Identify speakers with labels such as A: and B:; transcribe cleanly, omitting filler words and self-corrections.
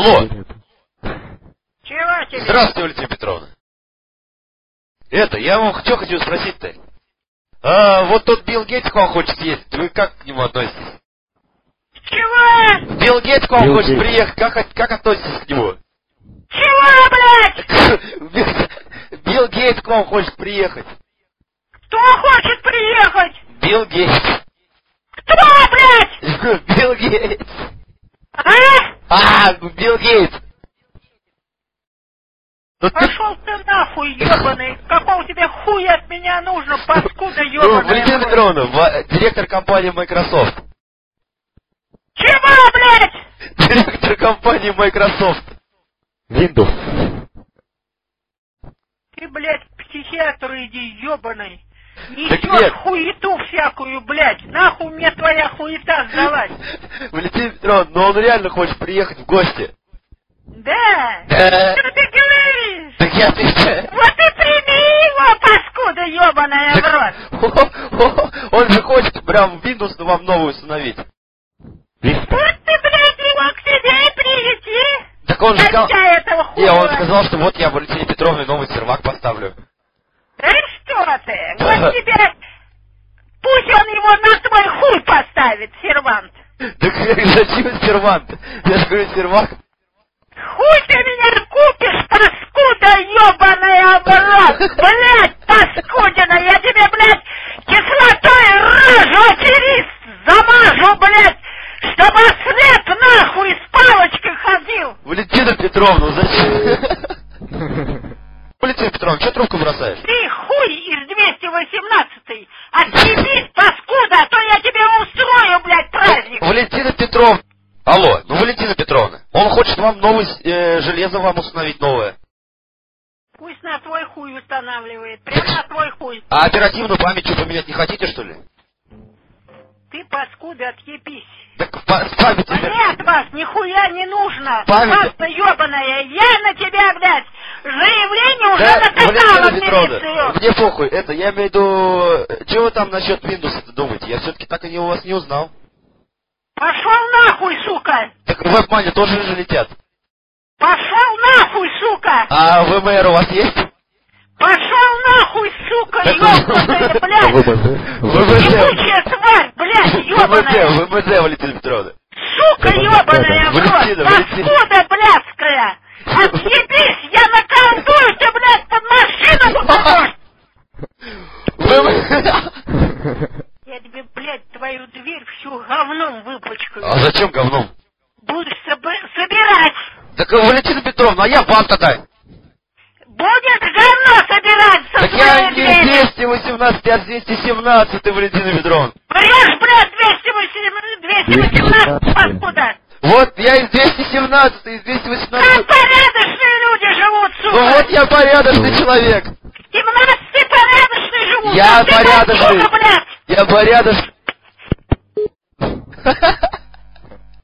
A: Алло.
B: Чего тебе?
A: Здравствуйте, Валентина Петровна. Я вам что хотел спросить-то? Вот тот Билл Гейтс к вам хочет съездить. Вы как к нему относитесь?
B: Чего?
A: Билл Гейтс к вам хочет приехать. Как относитесь к нему?
B: Чего, блядь?
A: Билл Гейтс к вам хочет приехать.
B: Кто хочет приехать?
A: Билл Гейтс.
B: Кто, блядь?
A: Билл Гейтс.
B: А?
A: Билл Гейтс.
B: Пошел ты нахуй, ебаный! Какого тебе хуя от меня нужно, паскуда ебаная?
A: Валентина Петровна, директор компании Microsoft.
B: Чего, блядь?
A: Директор компании Microsoft.
C: Windows.
B: Ты, блядь, к психиатру иди, ебаный.
A: Так
B: Несешь
A: нет.
B: хуету всякую, блядь. Нахуй мне твоя хуета сдалась.
A: Валентина Петровна, но он реально хочет приехать в гости.
B: Да?
A: Да.
B: Что ты говоришь?
A: Так я отвечаю.
B: Вот и прими его, паскуда ебаная, в рот.
A: Он же хочет прям Windows вам новую установить.
B: Вот ты, блядь, его к себе и привези.
A: Так он же сказал...
B: Этого хуя.
A: Не, он сказал, что вот я Валентине Петровне новый сервак поставлю.
B: Да что ты? Вот тебе... Пусть он его на твой хуй поставит, сервант.
A: Так зачем сервант? Я же говорю, сервак.
B: Хуй ты меня купишь, паскуда ебаная, оборот! Блядь, паскудина, я тебе, блядь, кислотой рожу через замажу, блядь, чтобы след нахуй с палочкой ходил!
A: Валентина Петровна, зачем? Валентина Петровна, что трубку бросаешь?
B: Ты хуй из 218-й! Отъебись, паскуда, а то я тебе устрою, блядь, праздник!
A: Валентина Петровна! Алло, Валентина Петровна, он хочет вам новое железо вам установить новое.
B: Пусть на твой хуй устанавливает, прям на твой хуй.
A: А оперативную память что, поменять не хотите, что ли?
B: Ты, паскуда, отъебись.
A: Так с памятью...
B: Мне от вас нихуя не нужно.
A: Память...
B: Паста ебаная, я на тебя, блядь, заявление уже
A: Да,
B: написала в
A: Валентина Петровна,
B: милицию.
A: мне похуй, я имею в виду... Чего вы там насчет Windows думаете? Я все-таки так и у вас не узнал.
B: Пошел нахуй, сука!
A: Так в WebMoney тоже же летят.
B: Пошел нахуй, сука!
A: А ВМР у вас есть?
B: Пошел нахуй, сука, ёбаная, блядь! Ебучая тварь, блядь, ёбаная!
A: ВМЗ, Валентина Петровна.
B: Сука ебаная, в рот! Паскуда блядская! Отъебись, я наколдую, ты, блядь, под машину попадешь! Я тебе, блядь, твою дверь всю говном выпачкаю.
A: А зачем говном?
B: Будешь собирать.
A: Так, Валентина Петровна, а я вам тогда.
B: Будет говно собирать со
A: так
B: своей
A: я
B: двери.
A: не 218, а 217, Валентина Петровна.
B: Врешь, блядь, 218, паскуда.
A: Вот, я из 217, из 218.
B: Как порядочные люди живут, сука.
A: Ну вот я порядочный человек.
B: 17 порядочные живут.
A: Я
B: а ты,
A: порядочный.
B: сука, блядь.
A: Я порядочный.